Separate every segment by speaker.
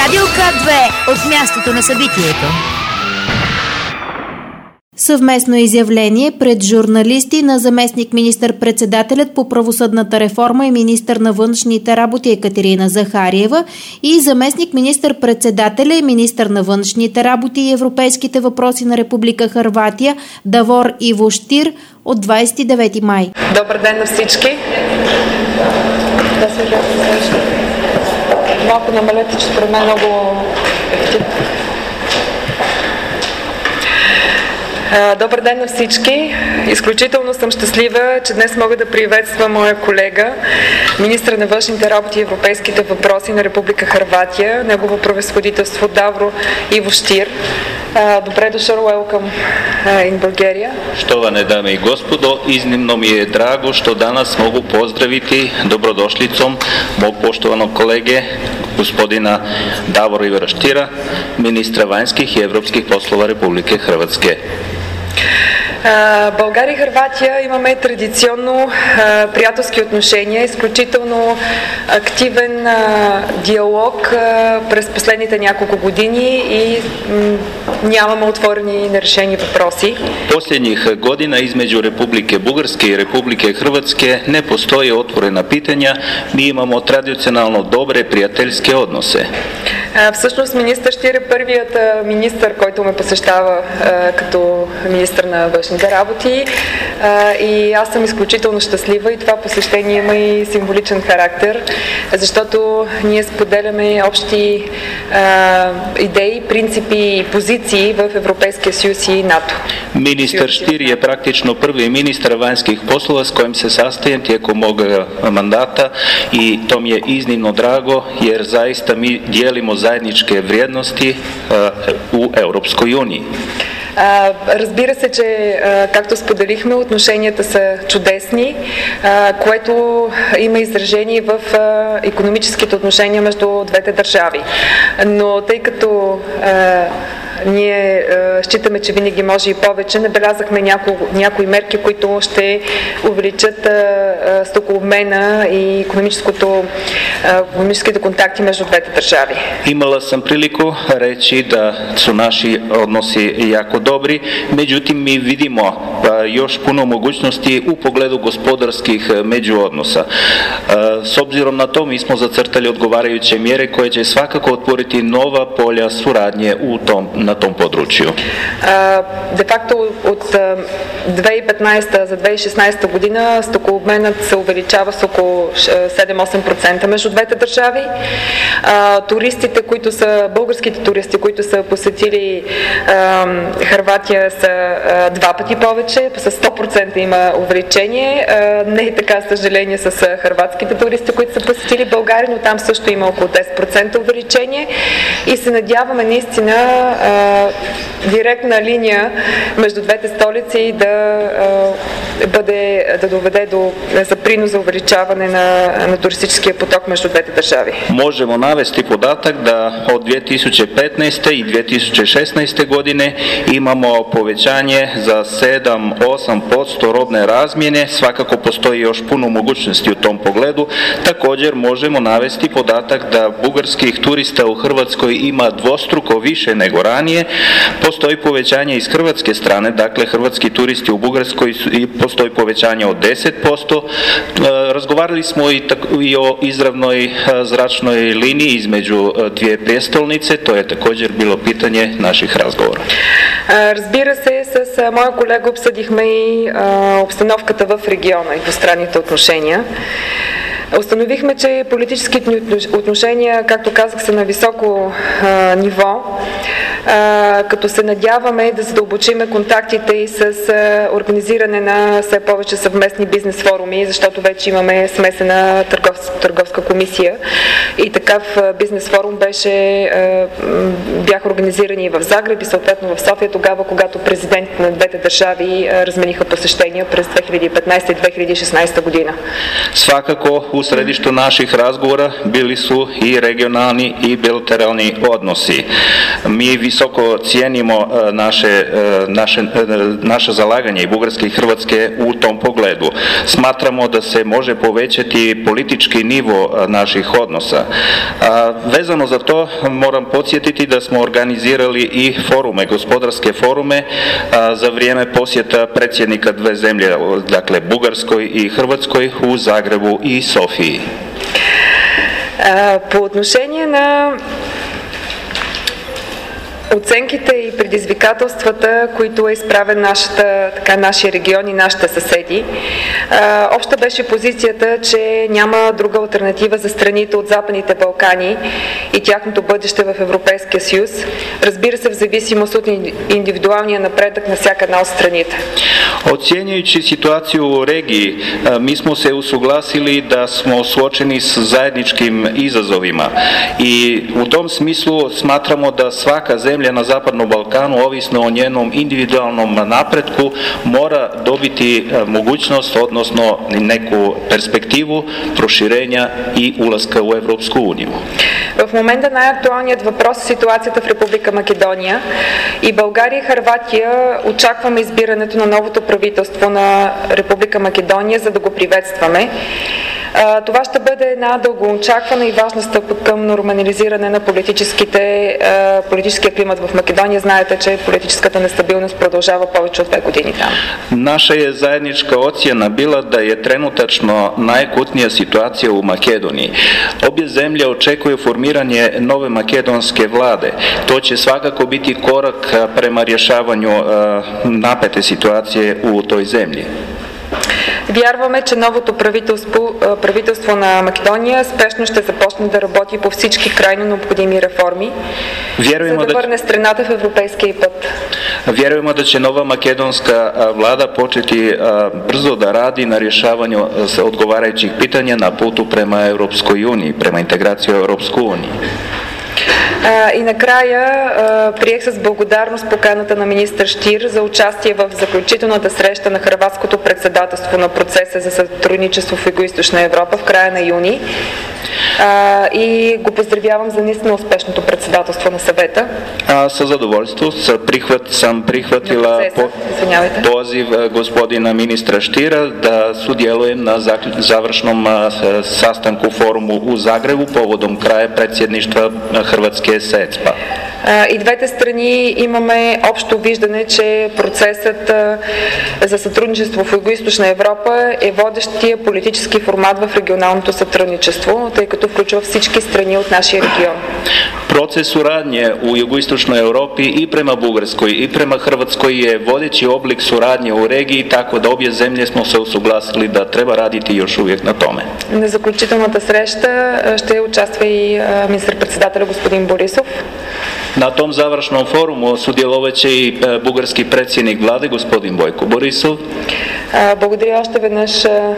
Speaker 1: Радио К2 от мястото на събитието.
Speaker 2: Съвместно изявление пред журналисти на заместник министър-председателят по правосъдната реформа и министър на външните работи Екатерина Захариева и заместник министър-председателя и министър на външните работи и европейските въпроси на Република Хърватия Давор Иво Штир от 29 май.
Speaker 3: Добър ден на всички! Малко намалете, че според мен много ефективно. Добър ден на всички! Изключително съм щастлива, че днес мога да приветствам моя колега, министър на външните работи и европейските въпроси на Република Хърватия, негово превъзходителство Давор Иво Штир. Добре дошъл, welcome in Bulgaria.
Speaker 4: Štovane dame i gospodo, iznimno mi je drago što danas mogu pozdraviti dobrodošlicom mog poštovanog kolege, gospodina Davora Iva Štira, ministra vanjskih i evropskih poslova Republike Hrvatske.
Speaker 3: България и Хърватия имаме традиционно приятелски отношения, изключително активен диалог през последните няколко години и нямаме отворени нерешени въпроси.
Speaker 4: Posljednjih godina između Republike Bugarske i Republike Hrvatske ne postoje otvorena pitanja, mi imamo tradicionalno dobre prijateljske odnose.
Speaker 3: Всъщност министър Штир е първият министър, който ме посещава като министър на външните работи и аз съм изключително щастлива и това посещение има и символичен характер, защото ние споделяме общи идеи, принципи и позиции в Европейския съюз и НАТО.
Speaker 4: Ministar Štir je praktično prvi ministar vanjskih poslova s kojim se sastajem tijekom mog mandata i to mi je iznimno drago jer zaista mi dijelimo zajedničke vrijednosti u Europskoj uniji.
Speaker 3: Разбира се, че както споделихме, отношенията са чудесни, което има изражение в икономическите отношения между двете държави. Но тъй като ние считаме, че винаги може и повече, набелязахме някои мерки, които ще увеличат стокообмена и икономическите контакти между двете държави.
Speaker 4: Imala sam priliku reći da su naši odnosi jako dobri, međutim mi vidimo još puno mogućnosti u pogledu gospodarskih međuodnosa. S obzirom na to mi smo zacrtali odgovarajuće mjere koje će svakako otvoriti nova polja suradnje na tom području.
Speaker 3: De facto от 2015 за 2016 година стокообменът се увеличава с около 7-8% между двете държави. Туристите, българските туристи, които са посетили Хърватия, са два пъти повече, с 100% има увеличение. Не е така, съжаление, с хърватските туристи, които са посетили България, но там също има около 10% увеличение и се надяваме наистина директна линия между двете столици да доведе за принос за увеличаване на туристическия поток между двете държави.
Speaker 4: Možemo navesti podatak da od 2015. i 2016. godine imamo povećanje za 7-8% robne razmjene, svakako postoji još puno mogućnosti u tom pogledu. Također možemo navesti podatak da bugarskih turista u Hrvatskoj ima dvostruko više nego ranije. Postoji povećanje iz hrvatske strane, dakle hrvatski turisti u Bugarskoj postoji povećanje od 10%. Razgovarali smo i o izravnoj zračnoj liniji između dvije prijestolnice, to je također bilo pitanje naših razgovora.
Speaker 3: Разбира се, с моя колега обсъдихме и обстановката в региона и двустранните отношения. Установихме, че политическите отношения, както казах, са на високо ниво, като се надяваме да задълбочиме контактите и с организиране на все повече съвместни бизнес форуми, защото вече имаме смесена търговска комисия и такъв бизнес форум бяха организирани и в Загреб и съответно в София тогава, когато президентите на двете държави размениха посещения през 2015 и 2016 година.
Speaker 4: Svakako u središtu naših razgovora bili su i regionalni i bilateralni odnosi. Mi visoko cijenimo naše zalaganje i bugarske i hrvatske u tom pogledu. Smatramo da se može povećati politički nivo naših odnosa. Vezano za to moram podsjetiti da smo organizirali i forume, gospodarske forume za vrijeme posjeta predsjednika dve zemlje, dakle Bugarskoj i Hrvatskoj u Zagrebu и Софии.
Speaker 3: По отношение на оценките и предизвикателствата, които е изправен нашия регион и нашите съседи, обща беше позицията, че няма друга алтернатива за страните от Западните Балкани и тяхното бъдеще в Европейския съюз, разбира се в зависимост от индивидуалния напредък на всяка една от страните.
Speaker 4: Ocjenjujući situaciju u regiji, mi smo se usuglasili da smo suočeni s zajedničkim izazovima i u tom smislu smatramo da svaka zemlja na Zapadnom Balkanu, ovisno o njenom individualnom napretku, mora dobiti mogućnost, odnosno neku perspektivu proširenja и ulaska u Европsku uniju.
Speaker 3: В момента най-актуалният въпрос е ситуацията в Република Македония и България и Хърватия очакваме избирането на новото правителство на Република Македония, за да го приветстваме. Това ще бъде една дългоочаквана и важна стъпка към нормализиране на политическия климат в Македония. Знаете, че политическата нестабилност продължава повече от 2 години там.
Speaker 4: Naša je zajednička ocjena bila da je trenutačno najakutnija situacija u Makedoniji. Obje zemlje očekuju formiranje nove makedonske vlade. To će svakako biti korak prema rješavanju napete situacije u toj zemlji.
Speaker 3: Вярваме, че новото правителство на Македония спешно ще започне да работи по всички крайно необходими реформи, за да върне страната в европейския път.
Speaker 4: Vjerujemo da će nova makedonska vlada početi brzo da radi na rješavanju odgovarajućih pitanja na putu prema Europskoj uniji, prema integraciji u Europsku uniju.
Speaker 3: И накрая приех с благодарност поканата на министър Штир за участие в заключителната среща на хърватското председателство на процеса за сътрудничество в Югоизточна Европа в края на юни. И го поздравявам за наистина успешното председателство на съвета.
Speaker 4: Sa zadovoljstvom sam prihvatila poziv gospodina ministra Štira da sudjelujem na završnom sastanku forumu u Zagrebu povodom kraja predsjedništva Hrvatske СЕЦПА.
Speaker 3: И двете страни имаме общо виждане, че процесът за сътрудничество в Югоизточна Европа е водещия политически формат в регионалното сътрудничество, тъй като включва всички страни от нашия регион.
Speaker 4: Proces suradnje u jugoistočnoj Europi i prema Bugarskoj i prema Hrvatskoj je vodeći oblik suradnje u regiji, tako da obje zemlje smo se usuglasili da treba raditi još uvijek na tome.
Speaker 3: На заключителната среща ще участва и министър-председателя господин Борисов.
Speaker 4: Na tom završnom forumu sudjelovat će i bugarski predsjednik vlade gospodin Bojko Borisov.
Speaker 3: Благодаря още веднъж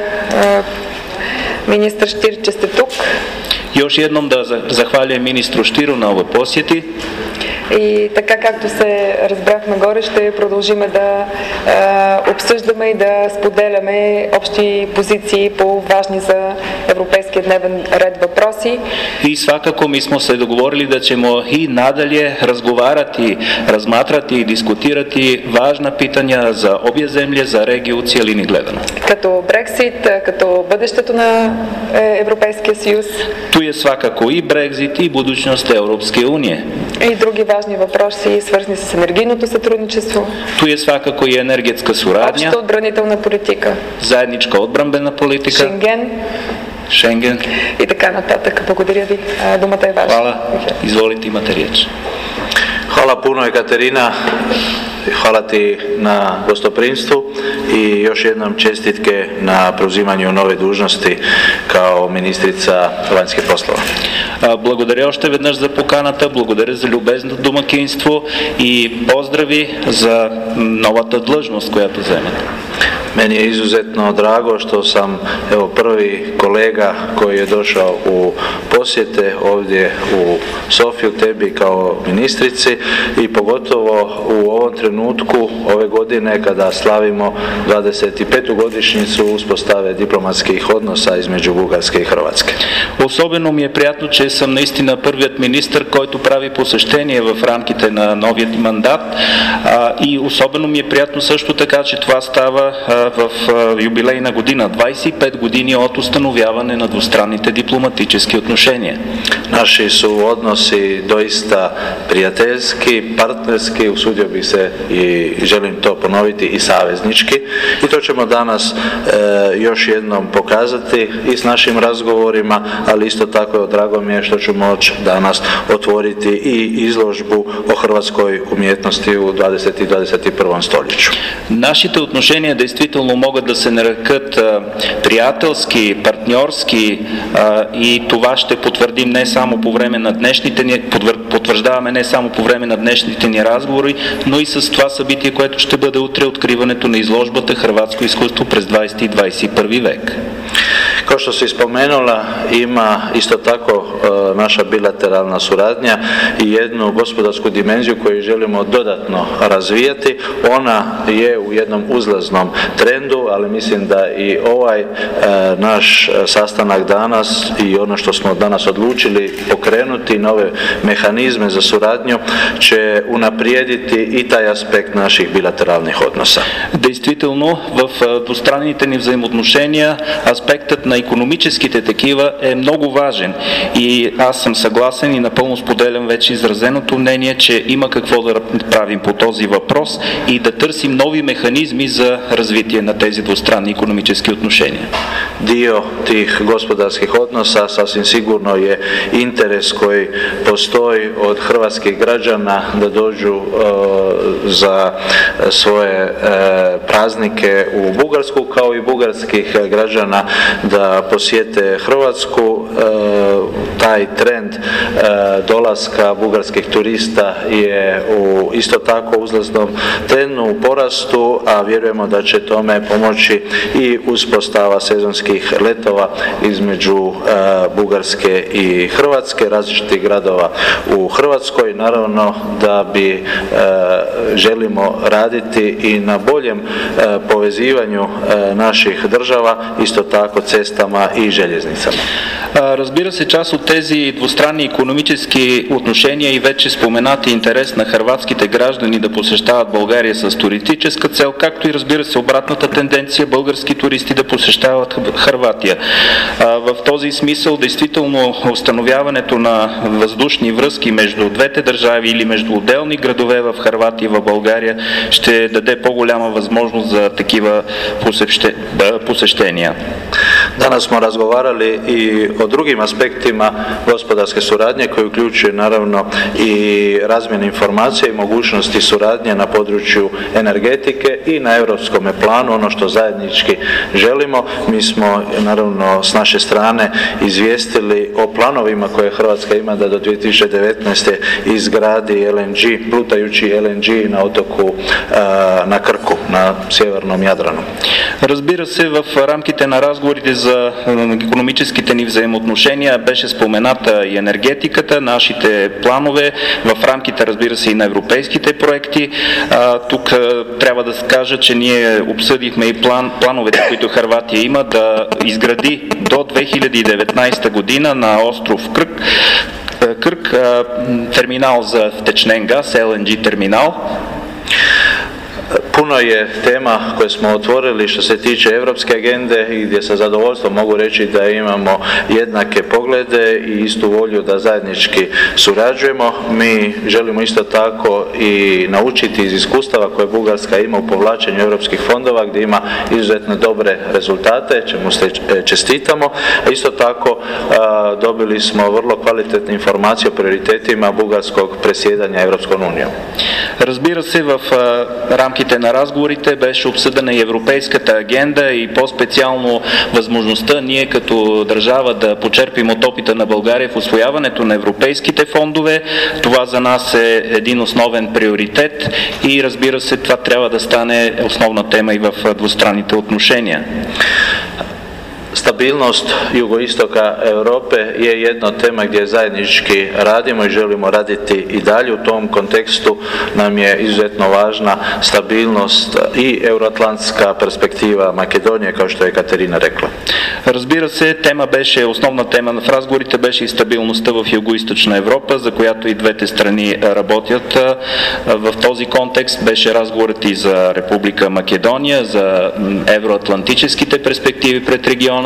Speaker 3: министър Штир, че сте тук.
Speaker 4: Još jednom da zahvaljujem ministru Štiru na ovoj posjeti.
Speaker 3: И така както се разбрахме горе, ще продължим да обсъждаме и да споделяме общи позиции по важни за европейския dnevен ред въпроси.
Speaker 4: I svakako mi smo se dogovorili da ćemo i nadalje razgovarati, razmatrati i diskutirati važna pitanja za obje zemlje, za regiju u cijelini gledano.
Speaker 3: Като Брексит, като бъдещето на Европейския съюз.
Speaker 4: Tu je svakako i Brexit i budućnost Europske unije.
Speaker 3: И други важни въпроси, свързани с енергийното сътрудничество.
Speaker 4: Tu je svakako i energetska suradnja.
Speaker 3: Обща отбранителна политика.
Speaker 4: Zajednička odbrambena politika. Schengen.
Speaker 3: И така нататък. Благодаря ви. Думата е ваша.
Speaker 4: Hvala. Izvolite, imate riječ.
Speaker 5: Hvala puno Ekaterina, hvala ti na gostoprimstvu i još jednom čestitke na preuzimanju nove dužnosti kao ministrica vanjskih poslova.
Speaker 4: Благодаря още веднъж за поканата, благодаря за любезното домакинство и поздрави за новата длъжност, която вземете.
Speaker 5: Meni je izuzetno drago što sam prvi kolega koji je došao u posjete ovdje u Sofiju, tebi kao ministrici, i pogotovo u ovom trenutku ove godine kada slavimo 25. godišnjicu uspostave diplomatskih odnosa između Bugarske и Хрватske.
Speaker 4: Особено ми е приятно, че съм наистина първият министър, който прави посещение в рамките на новият мандат, и особено ми е приятно също така, че това става в юбилейна година, 25 години от установяване на двустранните дипломатически отношения.
Speaker 5: Naši su odnosi doista prijateljski, partnerski, usudio bih se i želim to ponoviti, i saveznički, i to ćemo danas još jednom pokazati i s našim razgovorima, ali isto tako drago mi je što ću moći danas otvoriti i izložbu o hrvatskoj umjetnosti u 20. и 21. столетju.
Speaker 4: Нашите отношения действително могат да се нарекат приятелски, партньорски, и това ще потвърдим не само по време на днешните ни, потвърждаваме не само по време на днешните ни разговори, но и с това събитие, което ще бъде утре, откриването на изложбата Хърватско изкуство през 20. и 21. век.
Speaker 5: Kao što si spomenula, ima isto tako naša bilateralna suradnja i jednu gospodarsku dimenziju koju želimo dodatno razvijati. Ona je u jednom uzlaznom trendu, ali mislim da i ovaj naš sastanak danas i ono što smo danas odlučili pokrenuti, nove mehanizme za suradnju, će unaprijediti и taj aspekt naših bilateralnih odnosa.
Speaker 4: Действително, в двустранните ни взаимоотношения аспектът на икономическите такива е много важен, и аз съм съгласен и напълно споделям вече изразеното мнение, че има какво да правим по този въпрос и да търсим нови механизми за развитие на тези двустранни икономически отношения.
Speaker 5: Dio tih gospodarskih odnosa sasvim sigurno je interes koji postoji od hrvatskih građana da dođu za svoje praznike u Bugarsku, kao i bugarskih građana da posjete Hrvatsku. Taj trend dolaska bugarskih turista je isto tako uzlaznom trendu, u porastu, a vjerujemo da će tome pomoći i uspostava sezonskih letova između Bugarske i Hrvatske, različitih gradova u Hrvatskoj. Naravno da bi želimo raditi i na boljem povezivanju naših država, isto tako cestama и железницama.
Speaker 4: Разбира се, част от тези двустранни икономически отношения и вече споменати интерес на хърватските граждани да посещават България с туристическа цел, както и разбира се обратната тенденция български туристи да посещават Хърватия. В този смисъл, действително, установяването на въздушни връзки между двете държави или между отделни градове в Хърватия и в България ще даде по-голяма възможност за такива посещения.
Speaker 5: Danas smo razgovarali i o drugim aspektima gospodarske suradnje koji uključuje naravno i razmjenu informacija i mogućnosti suradnje na području energetike i na europskom planu, ono što zajednički želimo. Mi smo naravno s naše strane izvijestili o planovima koje Hrvatska ima da do 2019. izgradi LNG, plutajući LNG na otoku na Krku, na sjevernom Jadranu.
Speaker 4: Разбира се, в рамките на разговорите за икономическите ни взаимоотношения беше спомената и енергетиката, нашите планове в рамките, разбира се, и на европейските проекти. Тук трябва да кажа, че ние обсъдихме и плановете, които Хърватия има да изгради до 2019 година на остров Крк терминал за втечнен газ, LNG терминал.
Speaker 5: Puno je tema koje smo otvorili što se tiče europske agende i gdje sa zadovoljstvom mogu reći da imamo jednake poglede i istu volju da zajednički surađujemo. Mi želimo isto tako i naučiti iz iskustava koje Bugarska ima u povlačenju europskih fondova gdje ima izuzetno dobre rezultate, čemu se čestitamo. A isto tako dobili smo vrlo kvalitetne informacije o prioritetima bugarskog predsjedanja Europskom unijom.
Speaker 4: Разбира се, в рамките на разговорите беше обсъдена и европейската агенда и по-специално възможността ние като държава да почерпим от опита на България в усвояването на европейските фондове. Това за нас е един основен приоритет и разбира се, това трябва да stane основna tema i v dvostranite отношения.
Speaker 5: Stabilnost jugoistoka Europe je jedna tema gdje zajednički radimo i želimo raditi i dalje. U tom kontekstu nam je izuzetno važna stabilnost i euroatlantska perspektiva Makedonije, kao što je Katerina rekla.
Speaker 4: Разбира се, основна тема в разговорите беше и стабилността в Югоизточна Европа, за която и двете страни работят. В този контекст беше разговорът и за Република Македония, за евроатлантическите перспективи пред региона.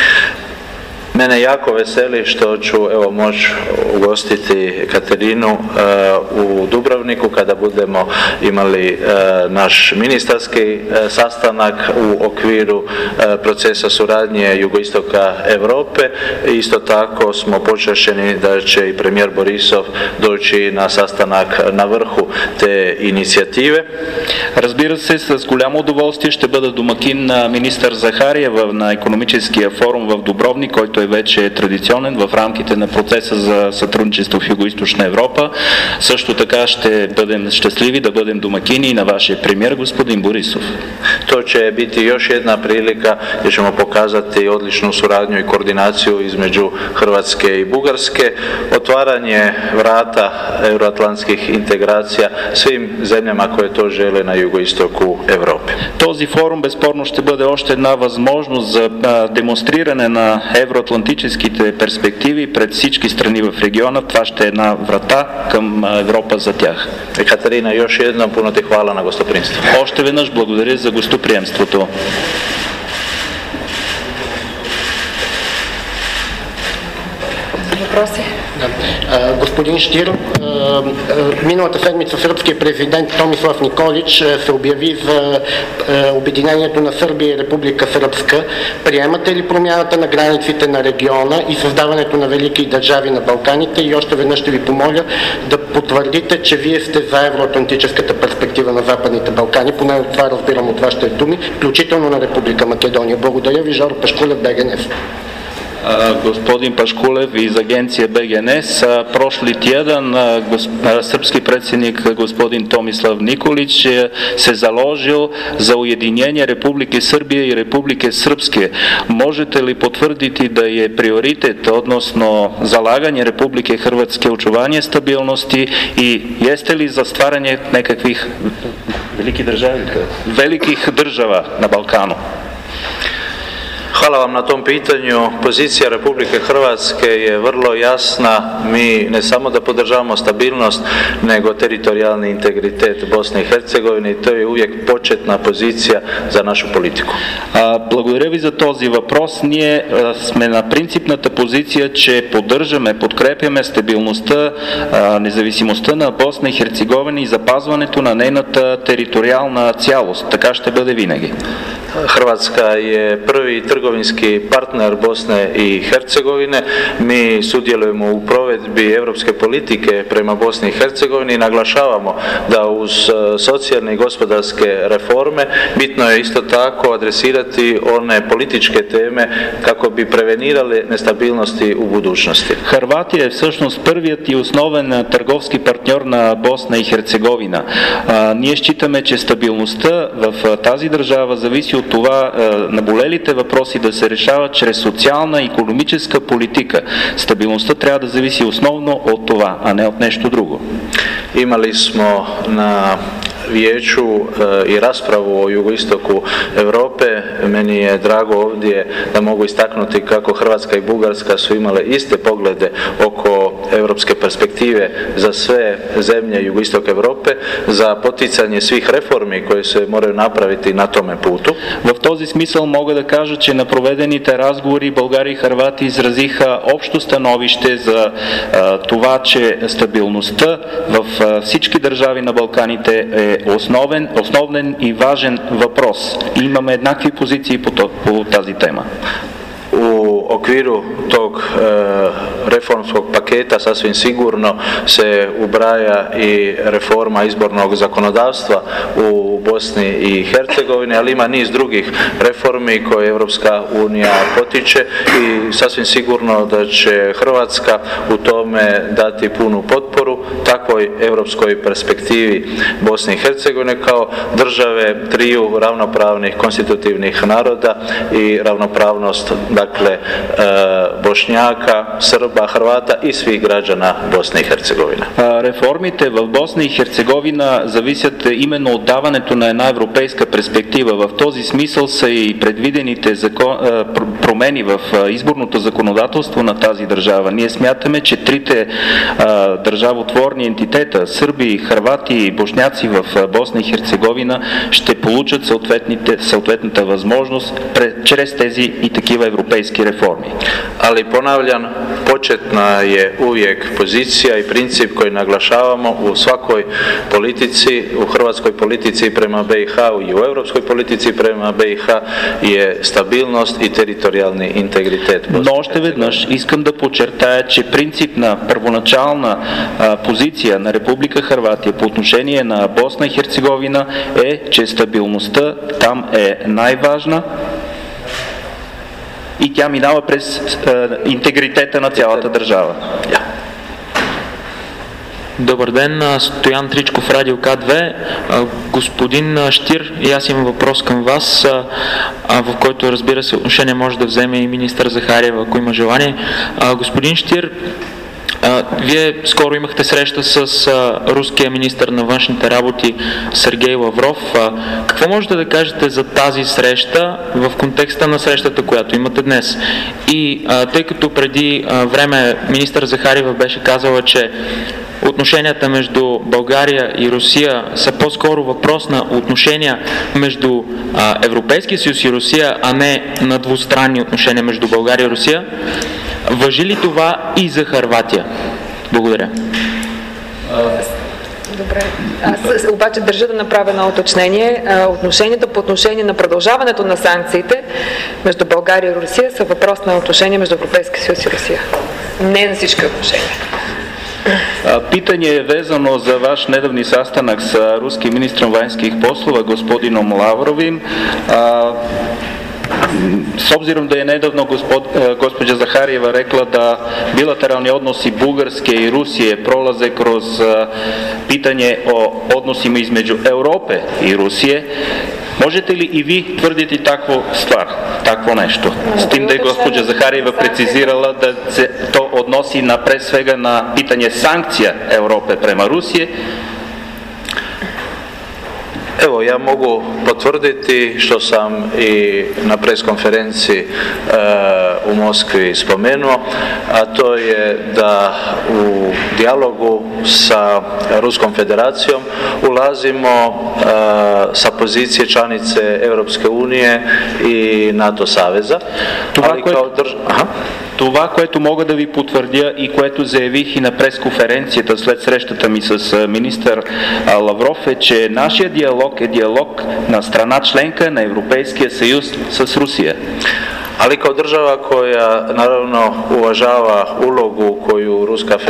Speaker 5: Mene jako veseli što ću moći ugostiti Katerinu u Dubrovniku kada budemo imali naš ministarski sastanak u okviru procesa suradnje jugoistoka Europe. Isto tako smo počašćeni da će i premijer Borisov doći na sastanak na vrhu te inicijative.
Speaker 4: Разбира се, с голямо удоволствие ще бъда домакин на министър Захариева на икономическия форум в Дубровник, който е вече традиционен в рамките на процеса за сътрудничество в Югоизточна Европа. Също така ще бъдем щастливи да бъдем домакини и на вашия премиер господин Борисов.
Speaker 5: To će biti još jedna prilika gdje ćemo pokazati odličnu suradnju i koordinaciju između Hrvatske i Bugarske, otvaranje vrata euroatlantskih integracija svim zemljama koje to žele na jugoistoku Europe.
Speaker 4: Този форум безспорно ще бъде още една възможност за демонстриране на евроатлантическите перспективи пред всички страни в региона. Това ще е една врата към Европа за тях.
Speaker 5: Katarina, još jednom puno ti hvala na gostoprimstvu.
Speaker 4: Още веднъж благодаря за гостоприемството.
Speaker 3: Въпроси?
Speaker 6: Господин Штир, миналата седмица сръбският президент Томислав Николич се обяви за обединението на Сърбия и Република Сръбска. Приемате ли промяната на границите на региона и създаването на велики държави на Балканите? И още веднъж ще ви помоля да потвърдите, че вие сте за евроатлантическата перспектива на Западните Балкани, поне това разбирам от вашите думи, включително на Република Македония. Благодаря ви, Жоро Пашкулев, БГНС.
Speaker 4: Господин Пашкулев iz agencije BGNS. Prošli tjedan srpski predsjednik gospodin Tomislav Nikolić se založil za ujedinjenje Republike Srbije i Republike Srpske. Možete li potvrditi da je prioritet, odnosno zalaganje Republike Hrvatske očuvanje stabilnosti i jeste li za stvaranje nekakvih velikih država na Balkanu?
Speaker 5: Hvala vam na tom pitanju. Pozicija Republike Hrvatske je vrlo jasna. Mi ne samo da podržavamo stabilnost, nego teritorijalni integritet Bosne i Hercegovine i to je uvijek početna pozicija za našu politiku.
Speaker 4: Благодаря ви за този въпрос. Ние сме на принципната позиция, че поддържаме, подкрепяме стабилността, независимостта на Босна и Херцеговина и запазването на нейната териториална цялост. Така ще бъде винаги.
Speaker 5: Hrvatska je prvi trgovinski partner Bosne i Hercegovine. Mi sudjelujemo u provedbi europske politike prema Bosni i Hercegovini i naglašavamo da uz socijalne i gospodarske reforme bitno je isto tako adresirati one političke teme kako bi prevenirali nestabilnosti u budućnosti.
Speaker 4: Хърватия е всъщност първият и основен търговски партньор на Босна и Херцеговина. Ние считаме, че стабилността в тази държава зависи от това наболелите въпроси да се решават чрез социална и икономическа политика. Стабилността трябва да зависи основно от това, а не от нещо друго.
Speaker 5: Imali smo na vijeću i raspravu o jugoistoku Europe. Meni je drago ovdje da mogu istaknuti kako Hrvatska i Bugarska su imale iste poglede oko europske perspektive za sve zemlje jugoistoka Europe, za poticanje svih reformi koje se moraju napraviti na tome putu.
Speaker 4: В този смисъл мога да кажа, че на проведените разговори България и Хърватия изразиха общо становище за това, че стабилността в всички държави на Балканите е основен и важен въпрос. И имаме еднакви позиции по тази тема.
Speaker 5: U okviru tog reformskog paketa sasvim sigurno se ubraja i reforma izbornog zakonodavstva u Bosni i Hercegovini, ali ima niz drugih reformi koje Europska unija potiče i sasvim sigurno da će Hrvatska u tome dati punu potporu takvoj europskoj perspektivi Bosne i Hercegovine kao države triju ravnopravnih konstitutivnih naroda i ravnopravnost dakle Bošnjaka, Srba, Hrvata и svih građana Босна и Херцеговина.
Speaker 4: Реформите в Босна и Херцеговина зависят именно от даването на една европейска перспектива. В този смисъл са и предвидените промени в изборното законодателство на тази държава. Ние смятаме, че трите държавотворни ентитета, сърби, хървати и бошняци в Босна и Херцеговина, ще получат съответната възможност чрез тези и такива европейски реформи.
Speaker 5: Ali ponavljam, početna je uvijek pozicija i princip koji naglašavamo u svakoj politici, u hrvatskoj politici prema BiH i u europskoj politici prema BiH je stabilnost и териториални интегритет.
Speaker 4: Но още веднъж искам да подчертая, че принципна първоначална позиция на Република Хърватия по отношение на Босна и Херцеговина е, че стабилността там е най-важна и тя минава през интегритета на цялата държава.
Speaker 7: Добър ден, Стоян Тричков, Радио К2. Господин Щир, и аз имам въпрос към вас, в който, разбира се, отношение може да вземе и министър Захариева, ако има желание. Господин Щир, вие скоро имахте среща с руския министър на външните работи Сергей Лавров. Какво можете да кажете за тази среща в контекста на срещата, която имате днес? И тъй като преди време министър Захариева беше казала, че отношенията между България и Русия са по-скоро въпрос на отношения между Европейския съюз и Русия, а не на двустранни отношения между България и Русия, важи ли това и за Хърватия? Благодаря.
Speaker 3: Добре. Аз обаче държа да направя едно уточнение. Отношенията по отношение на продължаването на санкциите между България и Русия са въпрос на отношения между Европейския съюз и Русия. Не на всички отношения.
Speaker 4: Pitanje je vezano za vaš nedavni sastanak sa ruskim ministrom vanjskih poslova, gospodinom Lavrovim. S obzirom da je nedavno gospođa Zaharijeva rekla da bilateralni odnosi Bugarske i Rusije prolaze kroz pitanje o odnosima između Europe i Rusije, možete li i vi tvrditi takvo nešto? S tim da je gospođa Zaharijeva precizirala da se to odnosi pre svega na pitanje sankcija Europe prema Rusije.
Speaker 5: Evo, ja mogu potvrditi što sam i na preskonferenciji u Moskvi spomenuo, a to je da u dijalogu sa Ruskom federacijom ulazimo sa pozicije članice Europske unije и НАТО saveza.
Speaker 4: Това, което мога да ви потвърдя и което заявих и на пресконференцията след срещата ми с министър Лавров е, че нашия диалог е диалог на страна членка на Европейския съюз с Русия.
Speaker 5: Ali kao država koja naravno uvažava ulogu koju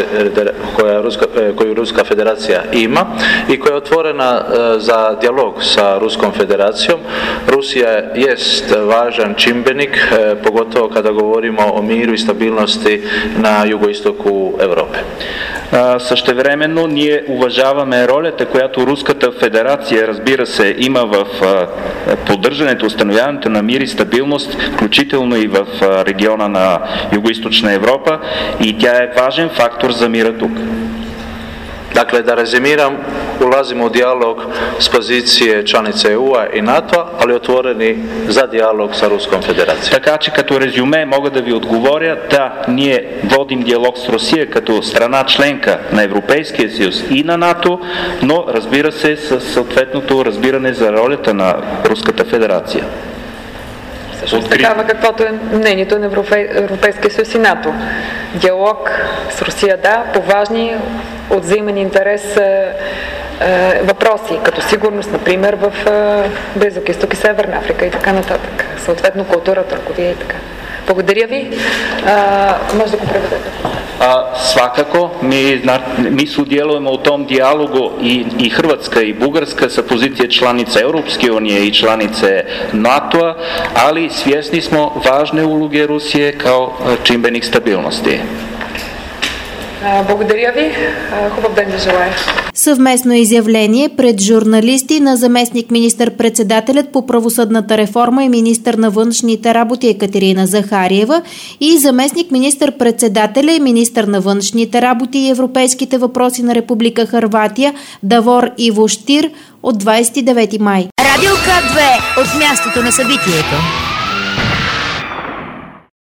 Speaker 5: Ruska federacija ima i koja je otvorena za dijalog sa Ruskom federacijom, Rusija jest važan čimbenik, pogotovo kada govorimo o miru i stabilnosti na jugoistoku Europe.
Speaker 4: Същевременно ние уважаваме ролята, която Руската федерация, разбира се, има в поддържането, установяването на мир и стабилност, включително и в региона на Югоизточна Европа, и тя е важен фактор за мира тук.
Speaker 5: Dakle, da rezimiram, ulazimo u dijalog s pozicije članice EU-a i NATO-a, ali otvoreni za dijalog sa Ruskom federacijom.
Speaker 4: Така че като резюме мога да ви отговоря, да, ние водим диалог с Русия като страна членка на Европейския съюз и на НАТО, но разбира се с съответното разбиране за ролята на Руската федерация.
Speaker 3: Такава каквото е мнението на Европейския съюз и НАТО. Диалог с Русия, да, по важни от взаимен интерес въпроси, като сигурност, например, в Близък изток и Северна Африка и така нататък. Съответно култура, търговия и така. Благодаря ви. Може да го преведете.
Speaker 4: Svakako, mi sudjelujemo u tom dijalogu i Hrvatska i Bugarska sa pozicije članica Europske unije i članice NATO-a, ali svjesni smo važne uloge Rusije kao čimbenik stabilnosti.
Speaker 3: Благодаря ви. Хубав ден ви желая.
Speaker 2: Съвместно изявление пред журналисти на заместник министър-председателят по правосъдната реформа и министър на външните работи Екатерина Захариева и заместник министър-председателя и министър на външните работи и европейските въпроси на Република Хърватия Давор Иво Штир от 29 май.
Speaker 1: Радио К2 от мястото на събитието.